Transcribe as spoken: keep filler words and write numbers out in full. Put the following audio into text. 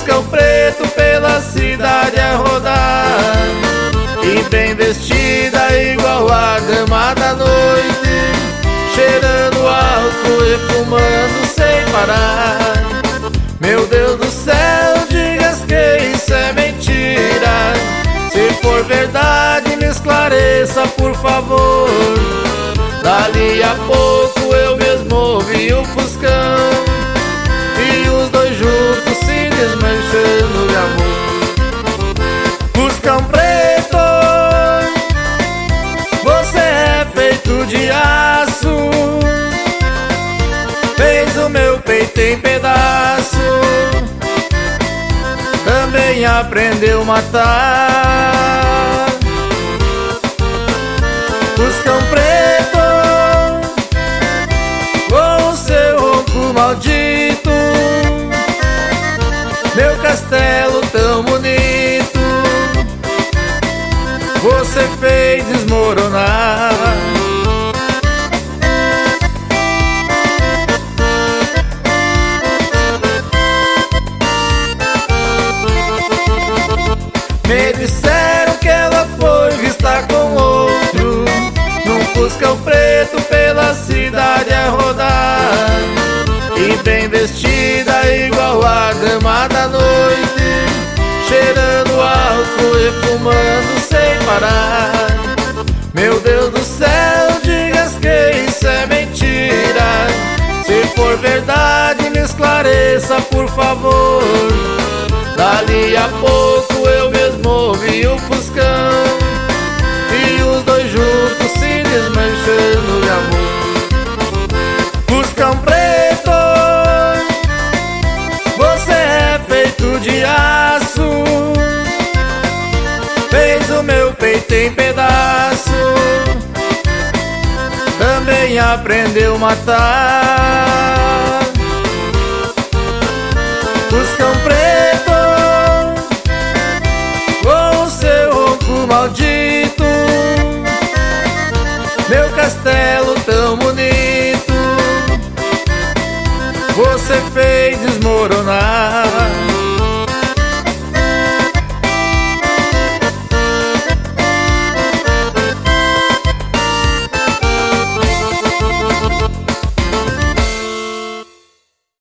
Fuscão preto pela cidade a rodar, e bem vestida igual a dama da noite, cheirando álcool e fumando sem parar. Meu Deus do céu, digas que isso é mentira. Se for verdade, me esclareça, por favor. Dali a pouco eu mesmo ouvi o Fuscão, e os dois juntos se desmanchando de amor. Fuscão preto, você é feito de aço, fez o meu peito em pedaço, também aprendeu a matar. Fuscão preto, com o seu ronco maldito, meu castelo tão bonito, você fez desmoronar. Me disseram que ela foi vista com outro, num Fuscão preto pela cidade a rodar, e bem vestida igual a dama da noite, cheirando álcool e fumando sem parar. Meu Deus do céu, digas que isso é mentira. Se for verdade, me esclareça, por favor. Dali a pouco eu mesmo ouvi o Fuscão, e os dois juntos se desmanchando de amor. Fuscão preto, você é feito de aço, fez o meu peito em pedaço, também aprendeu a matar. Fuscão preto, com o seu ronco maldito, meu castelo tão bonito, você fez desmoronar.